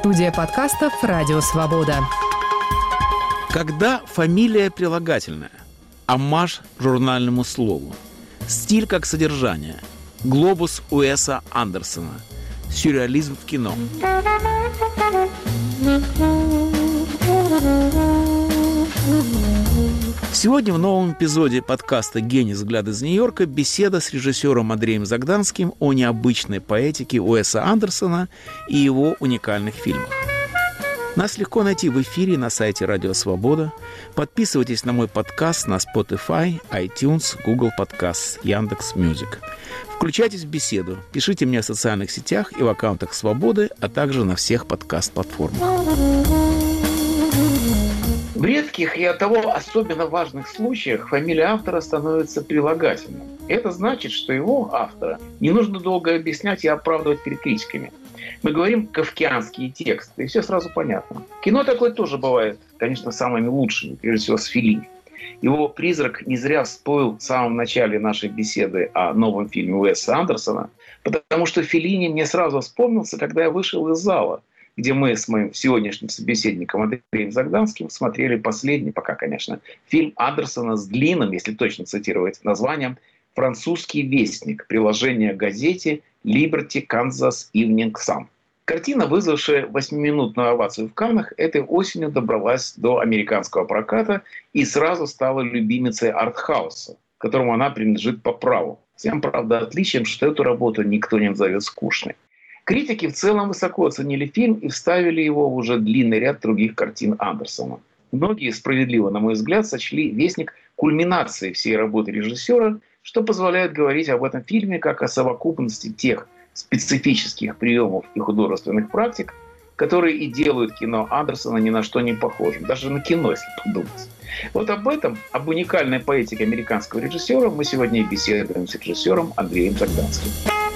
Студия подкастов «Радио Свобода». Когда фамилия прилагательная, оммаж журнальному слову, стиль как содержание, глобус Уэса Андерсона, сюрреализм в кино. Сегодня в новом эпизоде подкаста «Гений. Взгляд из Нью-Йорка» беседа с режиссером Андреем Загданским о необычной поэтике Уэса Андерсона и его уникальных фильмах. Нас легко найти в эфире на сайте Радио Свобода. Подписывайтесь на мой подкаст на Spotify, iTunes, Google Podcasts, Яндекс.Мьюзик. Включайтесь в беседу, пишите мне в социальных сетях и в аккаунтах Свободы, а также на всех подкаст-платформах. В редких и оттого особенно важных случаях фамилия автора становится прилагательным. Это значит, что его, автора, не нужно долго объяснять и оправдывать перед критиками. Мы говорим кафкианские тексты, и все сразу понятно. Кино такое тоже бывает, конечно, самыми лучшими, прежде всего с Феллини. Его «Призрак» не зря всплыл в самом начале нашей беседы о новом фильме Уэса Андерсона, потому что Феллини мне сразу вспомнился, когда я вышел из зала, где мы с моим сегодняшним собеседником Андреем Загданским смотрели последний, пока, конечно, фильм Андерсона с длинным, если точно цитировать, названием «Французский вестник», приложение к газете Liberty Kansas Evening Sun. Картина, вызвавшая 8-минутную овацию в Каннах, этой осенью добралась до американского проката и сразу стала любимицей артхауса, которому она принадлежит по праву. Всем, правда, отличием, что эту работу никто не назовет скучной. Критики в целом высоко оценили фильм и вставили его в уже длинный ряд других картин Андерсона. Многие, справедливо, на мой взгляд, сочли «Вестник» кульминацией всей работы режиссера, что позволяет говорить об этом фильме как о совокупности тех специфических приемов и художественных практик, которые и делают кино Андерсона ни на что не похожим, даже на кино, если подумать. Вот об этом, об уникальной поэтике американского режиссера мы сегодня и беседуем с режиссером Андреем Загданским.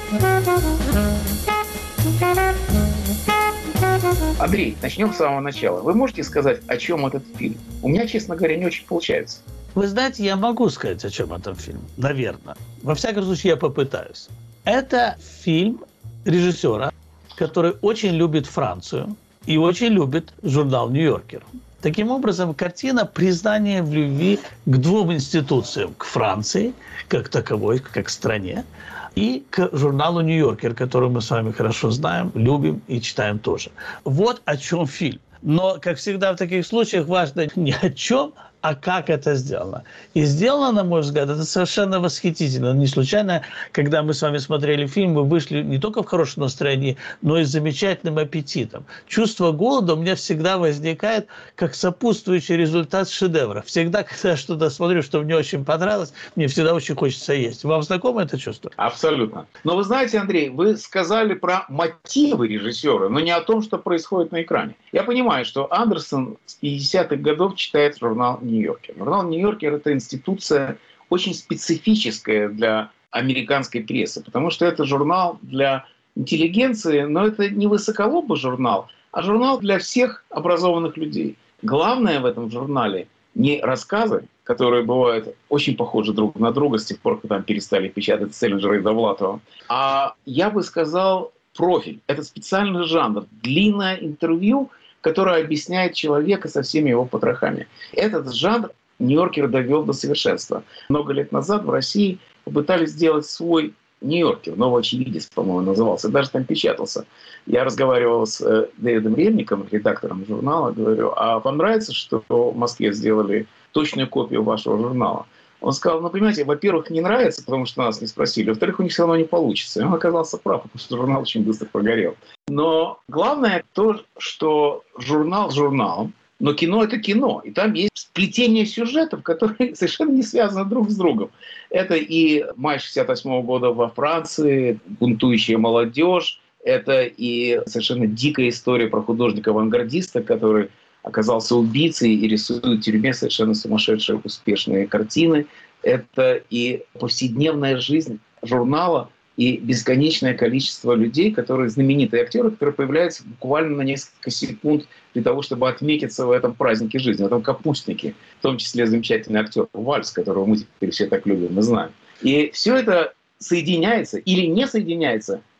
Андрей, начнем с самого начала. Вы можете сказать, о чем этот фильм? У меня, честно говоря, не очень получается. Вы знаете, я могу сказать, о чем этот фильм. Наверное. Во всяком случае, я попытаюсь. Это фильм режиссера, который очень любит Францию и очень любит журнал «Нью-Йоркер». Таким образом, картина – признание в любви к двум институциям. К Франции, как таковой, как к стране, и к журналу «Нью-Йоркер», который мы с вами хорошо знаем, любим и читаем тоже. Вот о чем фильм. Но, как всегда в таких случаях, важно не о чем, а как это сделано. И сделано, на мой взгляд, это совершенно восхитительно. Не случайно, когда мы с вами смотрели фильм, мы вышли не только в хорошем настроении, но и с замечательным аппетитом. Чувство голода у меня всегда возникает как сопутствующий результат шедевра. Всегда, когда я что-то смотрю, что мне очень понравилось, мне всегда очень хочется есть. Вам знакомо это чувство? Абсолютно. Но вы знаете, Андрей, вы сказали про мотивы режиссера, но не о том, что происходит на экране. Я понимаю, что Андерсон с 50-х годов читает журнал «Нью-Йоркер». Журнал «Нью-Йоркер» — это институция очень специфическая для американской прессы, потому что это журнал для интеллигенции, но это не высоколобый журнал, а журнал для всех образованных людей. Главное в этом журнале не рассказы, которые бывают очень похожи друг на друга с тех пор, когда там перестали печатать Селлинджера и Довлатова, а я бы сказал профиль. Это специальный жанр, длинное интервью, которое объясняет человека со всеми его потрохами. Этот жанр Нью-Йоркер довел до совершенства. Много лет назад в России попытались сделать свой Нью-Йоркер, «Новый очевидец», по-моему, назывался, даже там печатался. Я разговаривал с Дэвидом Ремником, редактором журнала, говорю, а вам нравится, что в Москве сделали точную копию вашего журнала? Он сказал, ну, понимаете, во-первых, не нравится, потому что нас не спросили, во-вторых, у них все равно не получится. И он оказался прав, потому что журнал очень быстро прогорел. Но главное то, что журнал журналом, но кино – это кино. И там есть сплетение сюжетов, которые совершенно не связаны друг с другом. Это и май 1968 года во Франции, бунтующая молодежь, это и совершенно дикая история про художника-авангардиста, который оказался убийцей и рисует в тюрьме совершенно сумасшедшие успешные картины. Это и повседневная жизнь журнала, и бесконечное количество людей, которые знаменитые актеры, которые появляются буквально на несколько секунд для того, чтобы отметиться в этом празднике жизни, в этом капустнике. В том числе замечательный актер Вальс, которого мы теперь все так любим и знаем. И все это соединяется или не соединяется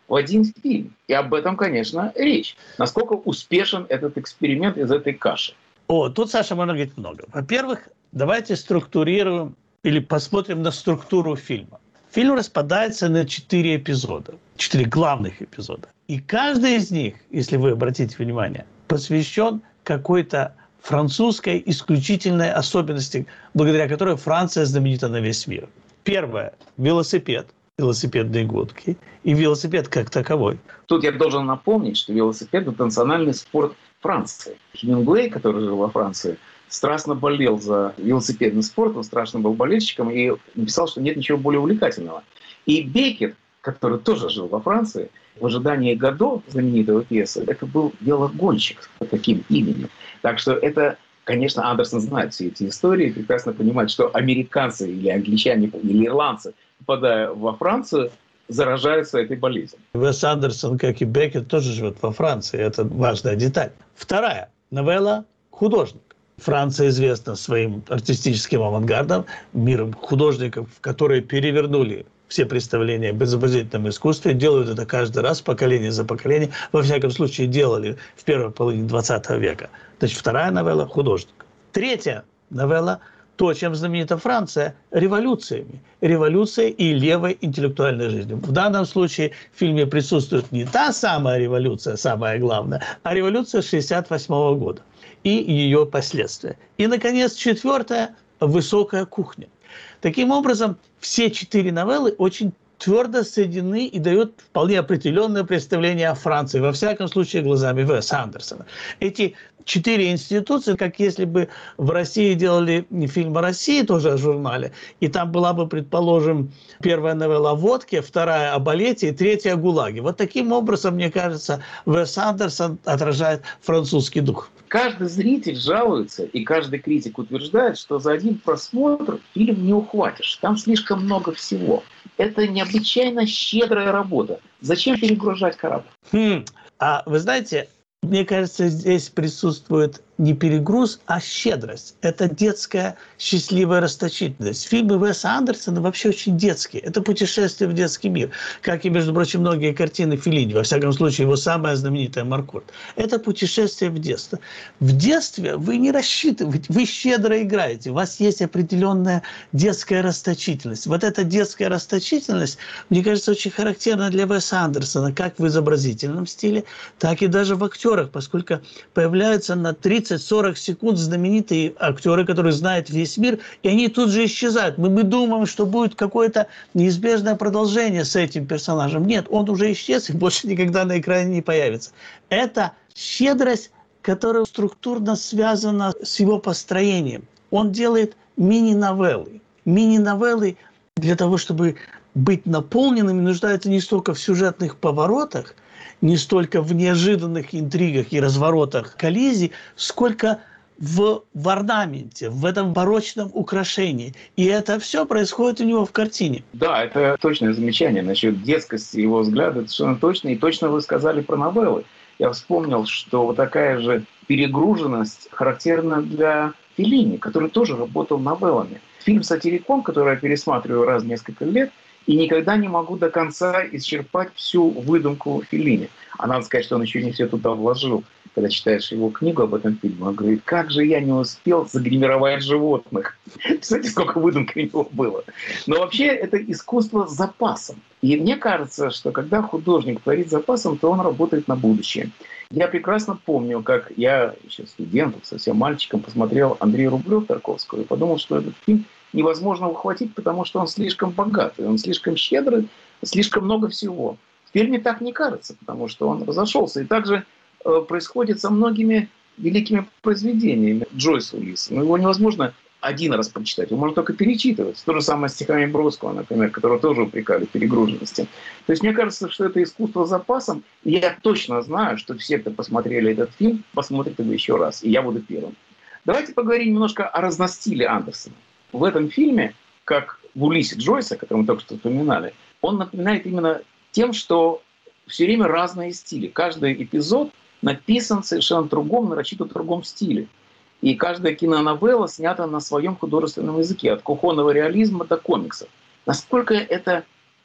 в один фильм. И об этом, конечно, речь. Насколько успешен этот эксперимент из этой каши. Тут, Саша, можно говорить много. Во-первых, давайте структурируем или посмотрим на структуру фильма. Фильм распадается на 4 эпизода, 4 главных эпизода. И каждый из них, если вы обратите внимание, посвящен какой-то французской исключительной особенности, благодаря которой Франция знаменита на весь мир. Первое – велосипед, велосипедные гонки и велосипед как таковой. Тут я должен напомнить, что велосипед – это национальный спорт Франции. Хемингуэй, который жил во Франции, страстно болел за велосипедный спорт, он страшно был болельщиком и написал, что нет ничего более увлекательного. И Беккет, который тоже жил во Франции, в ожидании Годо, знаменитой пьесы, это был велогонщик с таким именем. Так что это, конечно, Андерсон знает все эти истории, прекрасно понимает, что американцы или англичане или ирландцы, попадая во Францию, заражаются этой болезнью. Уэс Андерсон, как и Беккет, тоже живет во Франции. Это важная деталь. Вторая новелла «Художник». Франция известна своим артистическим авангардом, миром художников, которые перевернули все представления об изобразительном искусстве, делают это каждый раз, поколение за поколением. Во всяком случае, делали в первой половине 20 века. Значит, вторая новелла «Художник». Третья новелла – то, чем знаменита Франция – революциями. Революция и левой интеллектуальной жизнью. В данном случае в фильме присутствует не та самая революция, самая главная, а революция 1968 года и ее последствия. И, наконец, четвертая – «Высокая кухня». Таким образом, все 4 новеллы очень твердо соединены и дают вполне определенное представление о Франции, во всяком случае, глазами Уэса Андерсона. Эти 4 институции, как если бы в России делали фильм о России, тоже о журнале, и там была бы, предположим, первая новелла о водке, вторая о балете и третья о ГУЛАГе. Вот таким образом, мне кажется, Уэс Андерсон отражает французский дух. Каждый зритель жалуется, и каждый критик утверждает, что за один просмотр фильм не ухватишь. Там слишком много всего. Это необычайно щедрая работа. Зачем перегружать корабль? А вы знаете, мне кажется, здесь присутствует не перегруз, а щедрость. Это детская счастливая расточительность. Фильмы Уэса Андерсона вообще очень детские. Это путешествие в детский мир. Как и, между прочим, многие картины Феллини. Во всяком случае, его самая знаменитая «Маркорд». Это путешествие в детство. В детстве вы не рассчитываете, вы щедро играете. У вас есть определенная детская расточительность. Вот эта детская расточительность, мне кажется, очень характерна для Уэса Андерсона, как в изобразительном стиле, так и даже в актерах, поскольку появляются на 30-40 секунд знаменитые актеры, которые знают весь мир, и они тут же исчезают. Мы думаем, что будет какое-то неизбежное продолжение с этим персонажем. Нет, он уже исчез и больше никогда на экране не появится. Это щедрость, которая структурно связана с его построением. Он делает мини-новеллы. Мини-новеллы для того, чтобы быть наполненными, нуждаются не столько в сюжетных поворотах, не столько в неожиданных интригах и разворотах коллизий, сколько в орнаменте, в этом барочном украшении. И это все происходит у него в картине. Да, это точное замечание насчет детскости его взгляда. Это совершенно точно. И точно вы сказали про новеллы. Я вспомнил, что вот такая же перегруженность характерна для Феллини, который тоже работал новеллами. Фильм «Сатирикон», который я пересматриваю раз в несколько лет, и никогда не могу до конца исчерпать всю выдумку Феллини. А надо сказать, что он еще не все туда вложил. Когда читаешь его книгу об этом фильме, он говорит, как же я не успел загримировать животных. Представляете, сколько выдумки у него было. Но вообще это искусство с запасом. И мне кажется, что когда художник творит с запасом, то он работает на будущее. Я прекрасно помню, как я еще студентом, совсем мальчиком, посмотрел Андрея Рублёва Тарковского и подумал, что этот фильм невозможно ухватить, потому что он слишком богатый, он слишком щедрый, слишком много всего. В фильме так не кажется, потому что он разошелся. И также происходит со многими великими произведениями Джойса Уиллиса. Его невозможно один раз прочитать, его можно только перечитывать. То же самое с стихами Бродского, например, которого тоже упрекали в перегруженности. То есть мне кажется, что это искусство с запасом. И я точно знаю, что все, кто посмотрели этот фильм, посмотрят его еще раз. И я буду первым. Давайте поговорим немножко о разностиле Андерсона. В этом фильме, как в Улиссе Джойса, который мы только что вспоминали, он напоминает именно тем, что все время разные стили. Каждый эпизод написан совершенно другом, нарочито другом стиле. И каждая киноновелла снята на своем художественном языке, от кухонного реализма до комиксов. Насколько это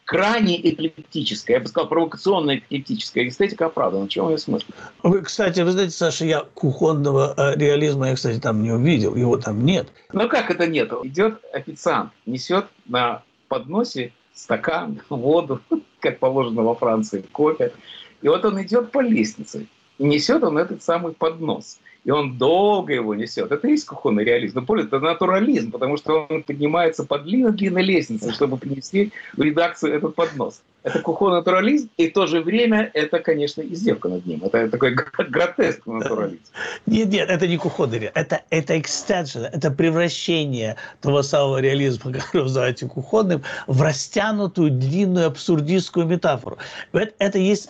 крайне эклектическая, я бы сказал, провокационная эклектическая эстетика оправдана. В чем ее смысл? Кстати, вы знаете, Саша, я кухонного реализма, я, кстати, там не увидел, его там нет. Ну как это нет? Идет официант, несет на подносе стакан, воду, как положено во Франции, кофе. И вот он идет по лестнице, и несет он этот самый поднос. И он долго его несет. Это и есть кухонный реализм. Но более это натурализм, потому что он поднимается по длинной-длинной лестнице, чтобы принести в редакцию этот поднос. Это кухонный натурализм, и в то же время это, конечно, издевка над ним. Это такой гротескный натурализм. Нет, это не кухонный реализм. Это экстеншн, это превращение того самого реализма, который вы называете кухонным, в растянутую, длинную абсурдистскую метафору. Это есть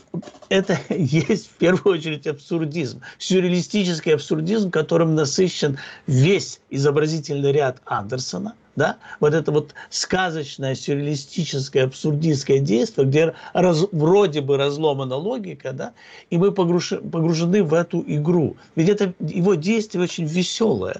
в первую очередь абсурдизм. Сюрреалистический абсурдизм, которым насыщен весь изобразительный ряд Андерсона. Да? Вот это вот сказочное, сюрреалистическое, абсурдистское действие, где вроде бы разломана логика, да? И мы погружены в эту игру. Ведь это его действие очень веселое.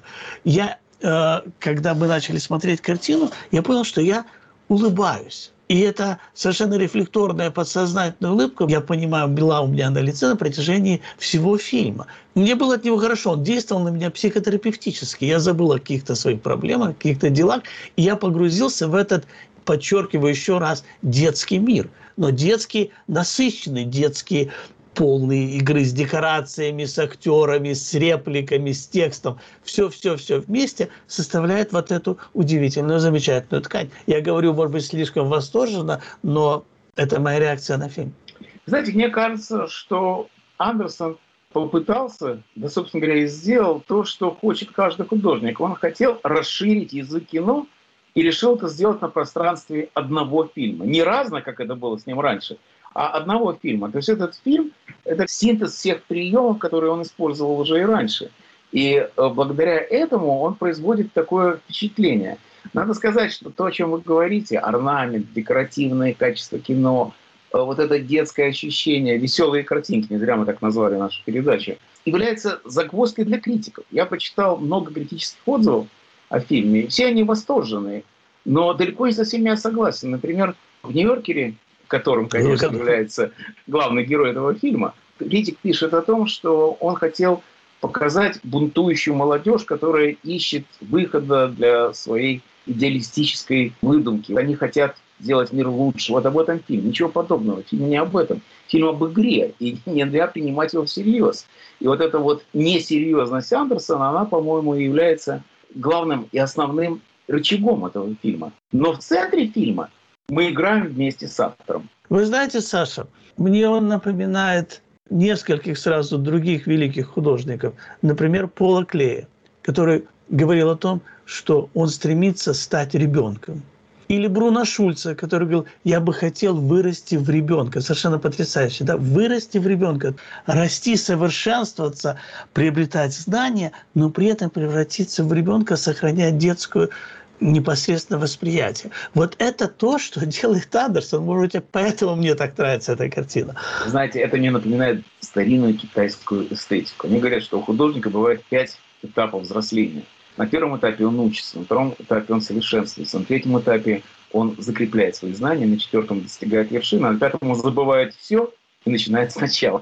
Когда мы начали смотреть картину, я понял, что я улыбаюсь. И это совершенно рефлекторная подсознательная улыбка, я понимаю, была у меня на лице на протяжении всего фильма. Мне было от него хорошо, он действовал на меня психотерапевтически. Я забыл о каких-то своих проблемах, о каких-то делах, и я погрузился в этот, подчеркиваю еще раз, детский мир. Но детский, насыщенный, детский, полный игры с декорациями, с актерами, с репликами, с текстом. Все вместе составляет вот эту удивительную, замечательную ткань. Я говорю, может быть, слишком восторженно, но это моя реакция на фильм. Знаете, мне кажется, что Андерсон попытался, да, собственно говоря, и сделал то, что хочет каждый художник. Он хотел расширить язык кино и решил это сделать на пространстве одного фильма. Не разно, как это было с ним раньше, а одного фильма. То есть этот фильм – это синтез всех приемов, которые он использовал уже и раньше. И благодаря этому он производит такое впечатление. Надо сказать, что то, о чем вы говорите, орнамент, декоративные качества кино, вот это детское ощущение, веселые картинки, не зря мы так назвали нашу передачу, является загвоздкой для критиков. Я прочитал много критических отзывов о фильме, и все они восторженные, но далеко не со всеми я согласен. Например, в «Нью-Йоркере», которым, конечно, является главный герой этого фильма, критик пишет о том, что он хотел показать бунтующую молодежь, которая ищет выхода для своей идеалистической выдумки. Они хотят сделать мир лучше. Вот об этом фильм. Ничего подобного. Фильм не об этом. Фильм об игре. И нельзя принимать его всерьез. И вот эта вот несерьезность Андерсона, она, по-моему, является главным и основным рычагом этого фильма. Но в центре фильма мы играем вместе с автором. Вы знаете, Саша, мне он напоминает нескольких сразу других великих художников. Например, Пола Клея, который говорил о том, что он стремится стать ребенком. Или Бруно Шульца, который говорил, я бы хотел вырасти в ребенка. Совершенно потрясающе. Да? Вырасти в ребенка, расти, совершенствоваться, приобретать знания, но при этом превратиться в ребенка, сохранять детскую непосредственно восприятие. Вот это то, что делает Андерсон. Может быть, поэтому мне так нравится эта картина. Знаете, это мне напоминает старинную китайскую эстетику. Они говорят, что у художника бывает 5 этапов взросления. На первом этапе он учится, на втором этапе он совершенствуется, на третьем этапе он закрепляет свои знания, на четвертом достигает вершины, а на пятом он забывает все и начинает сначала.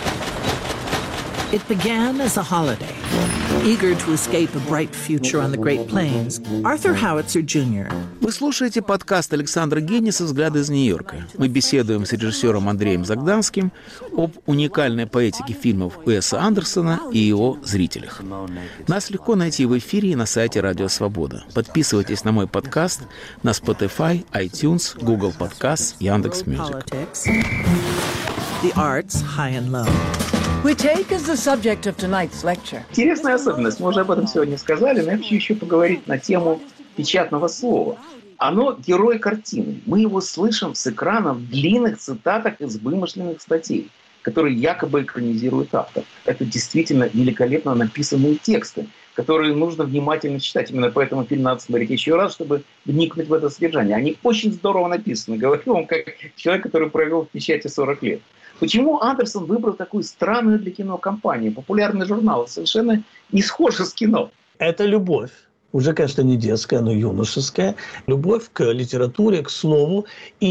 It began as a holiday. Eager to escape a bright future on the Great Plains, Arthur Howitzer Jr. Вы слушаете подкаст Александра Генниса «Взгляды из Нью-Йорка». Мы беседуем с режиссером Андреем Загданским об уникальной поэтике фильмов Уэса Андерсона и его зрителях. Нас легко найти в эфире и на сайте Радио Свобода. Подписывайтесь на мой подкаст на Spotify, iTunes, Google Podcasts, Яндекс.Мьюзик. The arts, high and low. We take as the subject of tonight's lecture. Интересная особенность, мы уже об этом сегодня сказали, но я хочу еще поговорить на тему печатного слова. Оно герой картины. Мы его слышим с экрана в длинных цитатах из вымышленных статей, которые якобы экранизирует автор. Это действительно великолепно написанные тексты, которые нужно внимательно читать. Именно поэтому фильм надо смотреть еще раз, чтобы вникнуть в это содержание. Они очень здорово написаны. Говорю вам, как человек, который провел в печати 40 лет. Почему Андерсон выбрал такую странную для кино компанию? Популярный журнал совершенно не схожи с кино. Это любовь. Уже, конечно, не детская, но юношеская. Любовь к литературе, к слову. И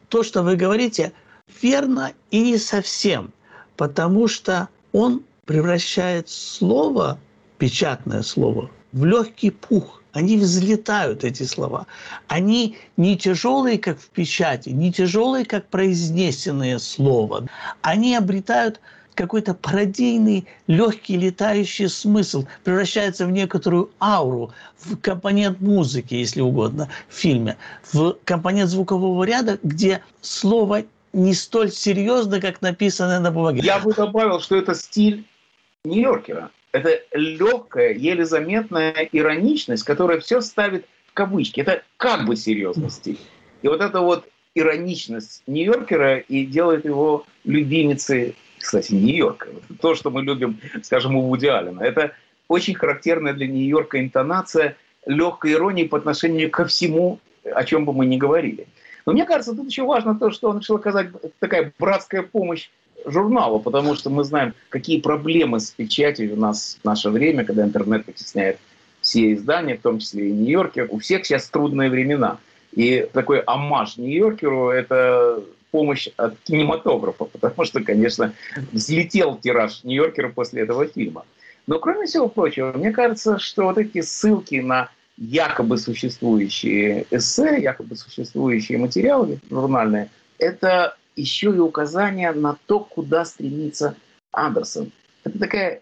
то, что вы говорите, верно и не совсем, потому что он превращает слово, печатное слово, в легкий пух. Они взлетают, эти слова. Они не тяжелые, как в печати, не тяжелые, как произнесенное слово. Они обретают какой-то пародийный, легкий, летающий смысл, превращается в некоторую ауру, в компонент музыки, если угодно, в фильме, в компонент звукового ряда, где слово не столь серьезно, как написано на бумаге. Я бы добавил, что это стиль Нью-Йоркера. Это легкая, еле заметная ироничность, которая все ставит в кавычки. Это как бы серьезный стиль. И вот эта вот ироничность Нью-Йоркера и делает его любимицей, кстати, Нью-Йорка. То, что мы любим, скажем, у Вуди Аллена. Это очень характерная для Нью-Йорка интонация легкой иронии по отношению ко всему, о чем бы мы ни говорили. Но мне кажется, тут еще важно то, что он решил оказать такая братская помощь журналу, потому что мы знаем, какие проблемы с печатью у нас в наше время, когда интернет потесняет все издания, в том числе и Нью-Йоркер. У всех сейчас трудные времена. И такой оммаж Нью-Йоркеру – это помощь от кинематографа, потому что, конечно, взлетел тираж Нью-Йоркера после этого фильма. Но, кроме всего прочего, мне кажется, что вот эти ссылки на якобы существующие эссе, якобы существующие материалы журнальные, это еще и указание на то, куда стремится Андерсон. Это такая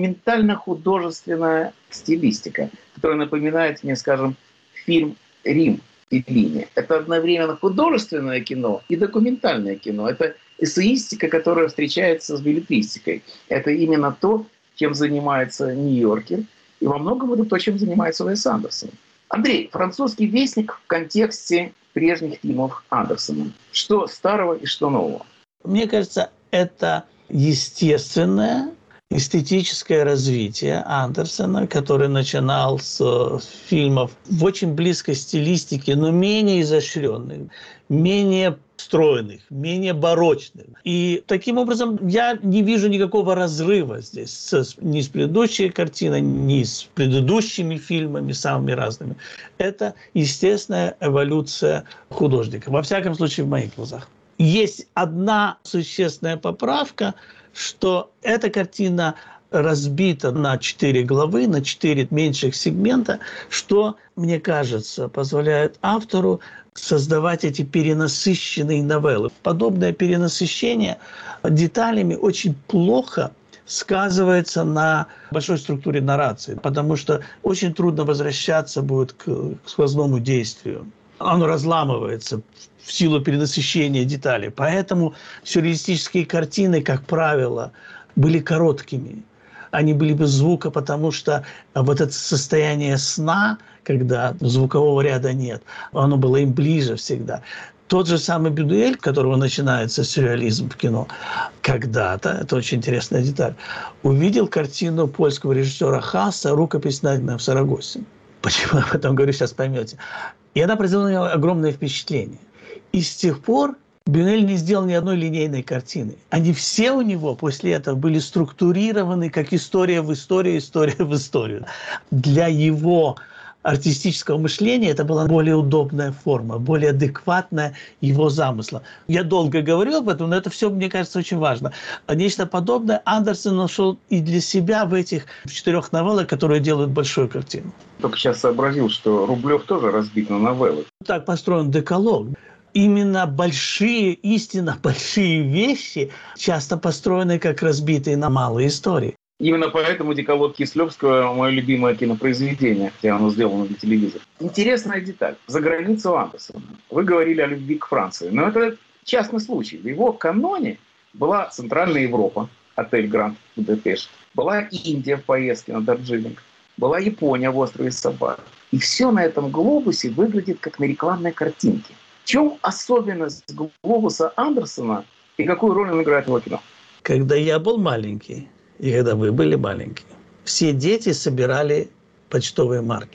документально-художественная стилистика, которая напоминает мне, скажем, фильм «Рим» Феллини. Это одновременно художественное кино и документальное кино. Это эссеистика, которая встречается с беллетристикой. Это именно то, чем занимается Нью-Йоркер, и во многом это то, чем занимается Уэс Андерсон. Андрей, «Французский вестник» в контексте прежних фильмов Андерсона. Что старого и что нового? Мне кажется, это естественное эстетическое развитие Андерсона, который начинал с фильмов в очень близкой стилистике, но менее изощренных, менее стройных, менее барочных. И таким образом я не вижу никакого разрыва здесь ни с предыдущей картиной, ни с предыдущими фильмами, самыми разными. Это естественная эволюция художника. Во всяком случае, в моих глазах. Есть одна существенная поправка, что эта картина разбита на 4 главы, на 4 меньших сегмента, что, мне кажется, позволяет автору создавать эти перенасыщенные новеллы. Подобное перенасыщение деталями очень плохо сказывается на большой структуре наррации, потому что очень трудно возвращаться будет к сквозному действию. Оно разламывается в силу перенасыщения деталей. Поэтому сюрреалистические картины, как правило, были короткими. Они были без звука, потому что вот это состояние сна, когда звукового ряда нет, оно было им ближе всегда. Тот же самый Бюнюэль, которого начинается сюрреализм в кино, когда-то, это очень интересная деталь, увидел картину польского режиссера Хаса «Рукопись, найденная в Сарагосе». Почему я об этом говорю, сейчас поймете. И она произвела на него огромное впечатление. И с тех пор Бюнюэль не сделал ни одной линейной картины. Они все у него после этого были структурированы как история в историю, история в историю. Для его артистического мышления это была более удобная форма, более адекватная его замысла. Я долго говорил об этом, но это все, мне кажется, очень важно. Нечто подобное Андерсон нашел и для себя в этих 4 новеллах, которые делают большую картину. Только сейчас сообразил, что Рублев тоже разбит на новеллы. Так построен декалог. Именно большие, истинно большие вещи часто построены как разбитые на малые истории. Именно поэтому «Декалог» Кислёвского – мое любимое кинопроизведение, хотя оно сделано для телевизора. Интересная деталь. За границу Андерсона. Вы говорили о любви к Франции. Но это частный случай. В его каноне была Центральная Европа, отель «Гранд Будапешт», была Индия в поездке на Дарджилинг, была Япония в острове Сабар. И все на этом глобусе выглядит как на рекламной картинке. В чем особенность глобуса Андерсона и какую роль он играет в его кино? Когда я был маленький, и когда вы были маленькие, все дети собирали почтовые марки.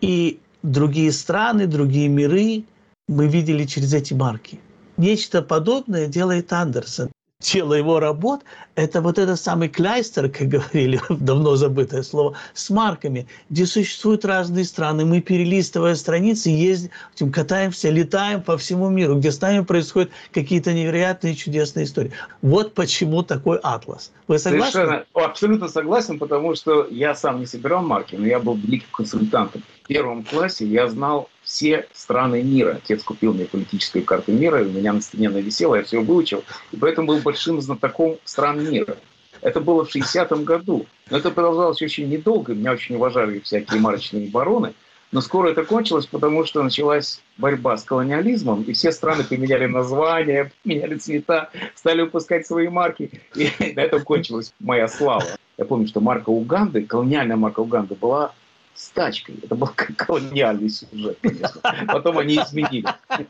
И другие страны, другие миры мы видели через эти марки. Нечто подобное делает Андерсон. тело его работ – это вот этот самый кляйстер, как говорили, давно забытое слово, с марками, где существуют разные страны. Мы, перелистывая страницы, ездим, катаемся, летаем по всему миру, где с нами происходят какие-то невероятные чудесные истории. Вот почему такой атлас. Вы согласны? Совершенно, абсолютно согласен, потому что я сам не собирал марки, но я был великим консультантом. В первом классе я знал все страны мира. Отец купил мне политическую карту мира, и у меня на стене она висела, я все выучил, и поэтому был большим знатоком стран мира. Это было в 60-м году. Но это продолжалось очень недолго, меня очень уважали всякие марочные бароны, но скоро это кончилось, потому что началась борьба с колониализмом, и все страны поменяли названия, поменяли цвета, стали выпускать свои марки, и на этом кончилась моя слава. Я помню, что марка Уганды, колониальная марка Уганды была с тачкой. Это был колониальный сюжет, конечно. Потом они изменили.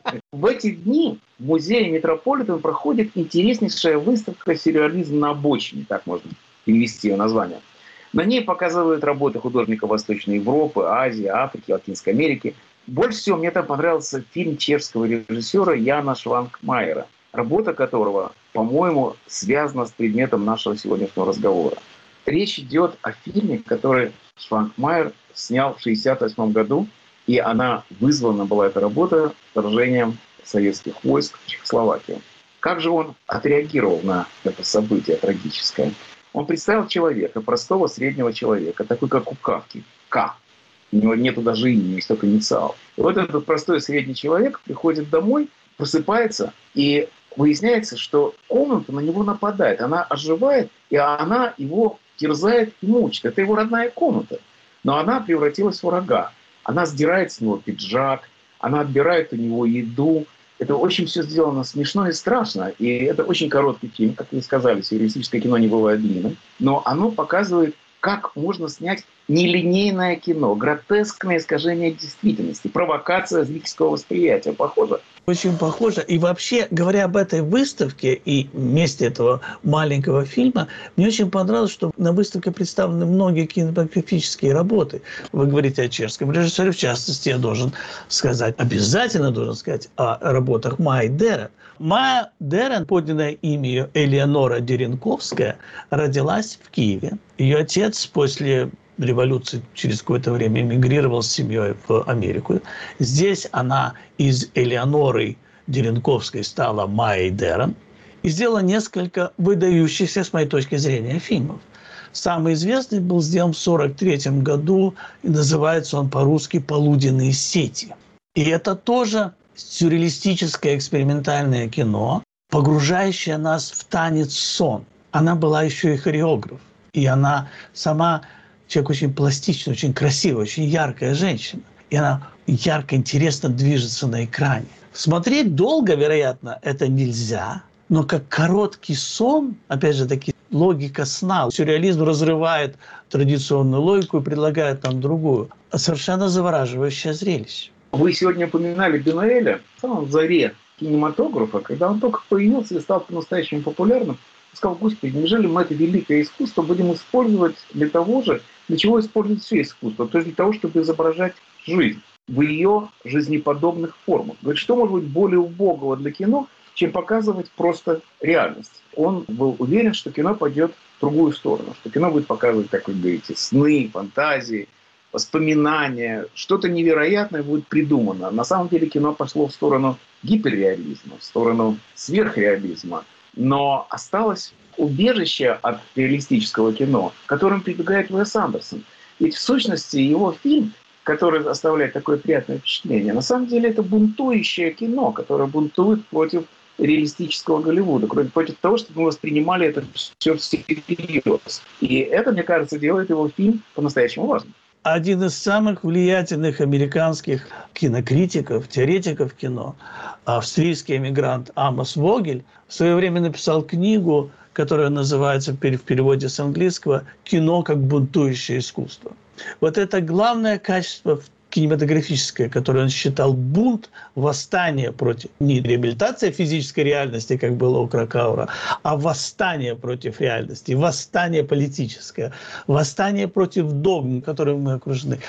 В эти дни в музее Метрополитен проходит интереснейшая выставка «Сюрреализм на обочине», так можно перевести ее название. На ней показывают работы художников Восточной Европы, Азии, Африки, Латинской Америки. Больше всего мне там понравился фильм чешского режиссера Яна Швангмайера, работа которого, по-моему, связана с предметом нашего сегодняшнего разговора. Речь идет о фильме, который Швангмайер снял в 1968 году, и она вызвана была, эта работа, вторжением советских войск в Чехословакию. Как же он отреагировал на это событие трагическое? Он представил человека, простого среднего человека, такой как у Кафки, К. У него нету даже имени, есть только инициал. И вот этот простой средний человек приходит домой, просыпается, и выясняется, что комната на него нападает. Она оживает, и она его терзает и мучит. Это его родная комната. Но она превратилась в врага. Она сдирает с него пиджак, она отбирает у него еду. Это очень все сделано смешно и страшно. И это очень короткий фильм, как вы сказали, сюрреалистическое кино не бывает длинным. Но оно показывает, как можно снять нелинейное кино, гротескное искажение действительности, провокация зрительского восприятия. Похоже? Очень похоже. И вообще, говоря об этой выставке и месте этого маленького фильма, мне очень понравилось, что на выставке представлены многие кинематографические работы. Вы говорите о чешском режиссере, в частности, я должен сказать, обязательно должен сказать о работах Майи Дерен. Майя Дерен, подлинное имя ее Элеонора Деренковская, родилась в Киеве. Ее отец после революции через какое-то время эмигрировал с семьей в Америку. Здесь она из Элеоноры Деренковской стала Майей Дерен и сделала несколько выдающихся, с моей точки зрения, фильмов. Самый известный был сделан в 1943 году, и называется он по-русски «Полуденные сети». И это тоже сюрреалистическое экспериментальное кино, погружающее нас в танец-сон. Она была еще и хореограф, и она сама человек очень пластичный, очень красивый, очень яркая женщина. И она ярко, интересно движется на экране. Смотреть долго, вероятно, это нельзя, но как короткий сон, опять же таки, логика сна. Сюрреализм разрывает традиционную логику и предлагает нам другую. Совершенно завораживающее зрелище. Вы сегодня упоминали Бюнуэля в самом заре кинематографа, когда он только появился и стал по-настоящему популярным. Сказал: Господи, неужели мы это великое искусство будем использовать для того же, для чего используют все искусство? То есть для того, чтобы изображать жизнь в ее жизнеподобных формах. Говорит, что может быть более убогого для кино, чем показывать просто реальность? Он был уверен, что кино пойдет в другую сторону, что кино будет показывать, как вы говорите, сны, фантазии, воспоминания, что-то невероятное будет придумано. На самом деле кино пошло в сторону гиперреализма, в сторону сверхреализма. Но осталось убежище от реалистического кино, которым прибегает Уэс Андерсон. Ведь в сущности его фильм, который оставляет такое приятное впечатление, на самом деле это бунтующее кино, которое бунтует против реалистического Голливуда, против того, чтобы мы воспринимали это все всерьез. И это, мне кажется, делает его фильм по-настоящему важным. Один из самых влиятельных американских кинокритиков, теоретиков кино, австрийский эмигрант Амос Вогель, в свое время написал книгу, которая называется в переводе с английского «Кино как бунтующее искусство». Вот это главное качество кинематографическое, которое он считал бунт, восстание против не реабилитация физической реальности, как было у Кракаура, а восстание против реальности, восстание политическое, восстание против догм, которыми мы окружены.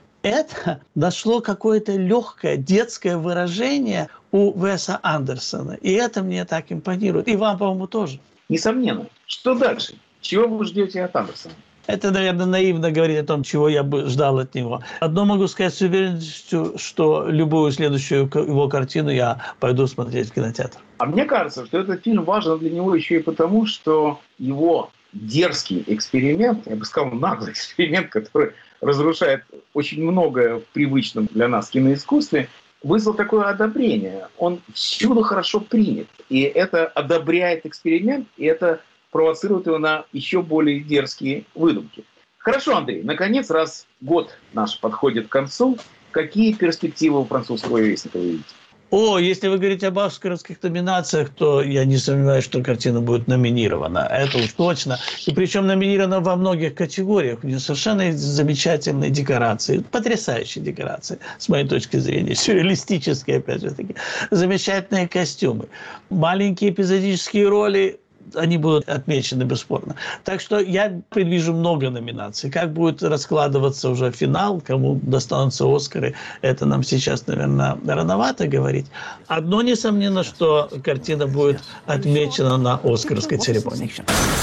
Это нашло какое-то легкое детское выражение у Уэса Андерсона. И это мне так импонирует. И вам, по-моему, тоже. Несомненно. Что дальше? Чего вы ждете от Андерсона? Это, наверное, наивно говорить о том, чего я бы ждал от него. Одно могу сказать с уверенностью, что любую следующую его картину я пойду смотреть в кинотеатр. А мне кажется, что этот фильм важен для него еще и потому, что его дерзкий эксперимент, я бы сказал, наглый эксперимент, который разрушает очень многое в привычном для нас киноискусстве, вызвал такое одобрение. Он всюду хорошо принят. И это одобряет эксперимент, и это провоцирует его на еще более дерзкие выдумки. Хорошо, Андрей, наконец, раз год наш подходит к концу, какие перспективы у французского вестника вы видите? Если вы говорите об оскаровских номинациях, то я не сомневаюсь, что картина будет номинирована. Это уж точно. И причем номинирована во многих категориях. У нее совершенно замечательные декорации. Потрясающие декорации, с моей точки зрения. Сюрреалистические, опять же таки. Замечательные костюмы. Маленькие эпизодические роли, они будут отмечены бесспорно. Так что я предвижу много номинаций. Как будет раскладываться уже финал, кому достанутся Оскары, это нам сейчас, наверное, рановато говорить. Одно несомненно, что картина будет отмечена на Оскарской церемонии.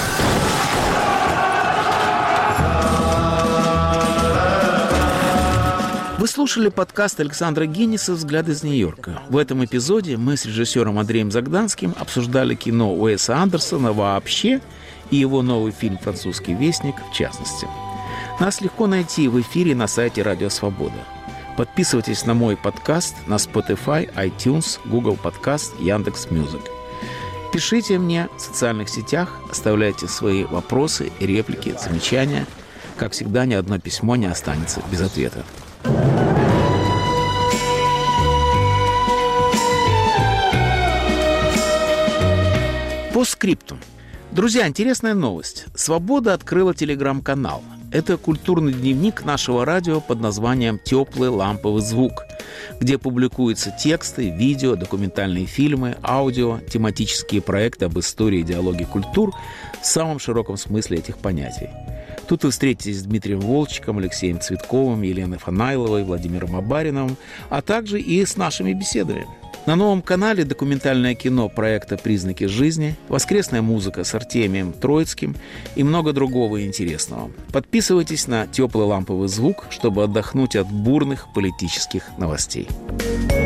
Вы слушали подкаст Александра Генниса «Взгляд из Нью-Йорка». В этом эпизоде мы с режиссером Андреем Загданским обсуждали кино Уэса Андерсона вообще и его новый фильм «Французский вестник» в частности. Нас легко найти в эфире на сайте «Радио Свобода». Подписывайтесь на мой подкаст на Spotify, iTunes, Google Podcast, Яндекс.Мьюзик. Пишите мне в социальных сетях, оставляйте свои вопросы, реплики, замечания. Как всегда, ни одно письмо не останется без ответа. По скрипту. Друзья, интересная новость. «Свобода» открыла телеграм-канал. Это культурный дневник нашего радио под названием «Теплый ламповый звук», где публикуются тексты, видео, документальные фильмы, аудио, тематические проекты об истории и диалоге культур в самом широком смысле этих понятий. Тут вы встретитесь с Дмитрием Волчиком, Алексеем Цветковым, Еленой Фанайловой, Владимиром Абариновым, а также и с нашими беседами. На новом канале документальное кино проекта «Признаки жизни», воскресная музыка с Артемием Троицким и много другого интересного. Подписывайтесь на «Теплый ламповый звук», чтобы отдохнуть от бурных политических новостей.